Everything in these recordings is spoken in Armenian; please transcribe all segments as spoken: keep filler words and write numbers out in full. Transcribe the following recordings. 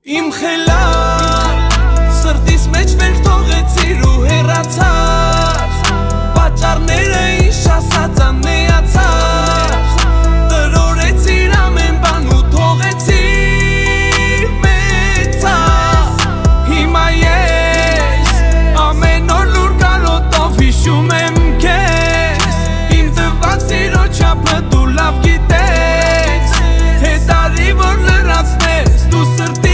Իմ խելար սրտիս մեջ վեր թողեցիր ու հեռացար Պատճառները ինչ ասած անեացար Տրորեցիր ամեն բան ու թողեցիր մեծար Հիմա ես ամեն օր լուր կարոտով հիշում եմ քեզ Իմ տված սիրո չափը դու լավ գիտես Հետարի որ լրացնես դու սրտի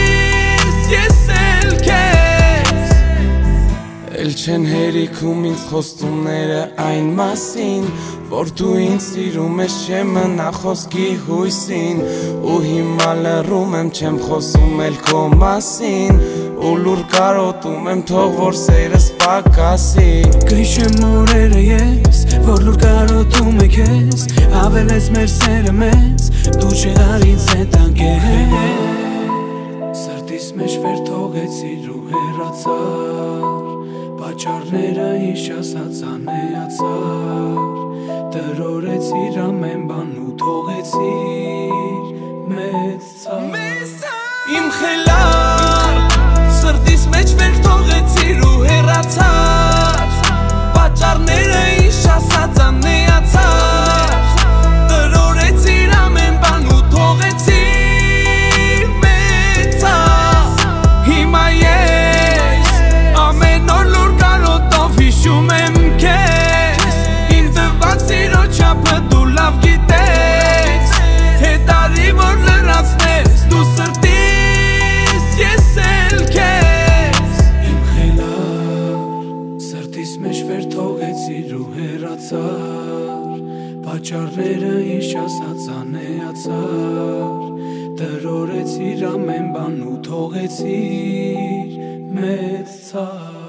Էլ չեն հերիքում ինձ խոստումները այն մասին Որ դու ինձ սիրում ես չեմ մնա խոսքի հույսին Ու հիմա լռում եմ չեմ խոսում էլ քո մասին Ու լուր կարոտում եմ թող որ սերս պակասի Կհիշեմ օրերը ես որ լուր կարոտում է քեզ Ավելեց մեր սերը մեզ դու չեղար ինձ հետ անկել Սրտիս մեջ վեր թողեցիր ու հեռացար Պատճառները ինչ ասած անեացար Տրորեցիր ամեն բան ու թողեցիր մեծ ցավ Իմ խելար սրտիս մեջ վեր թողեցիր ու հեռացար Պատճառները ինչ ասած անեացար Տրորեցիր ամեն բան ու թողեցիր մեծ ցավ Հիմա ես ամեն օր լուր կարոտով հիշում եմ քեզ Իմ տված սիրո չափը դու լավ գիտես Հետարի որ լրացնես դու սրտիս ես էլ քեզ Իմ խելար սրտիս մեջ վեր թողեցիր ու հեռացար Պատճառները ինչ ասած անեացար Տրորեցիր ամեն բան ու թողեցիր մեծ ցավ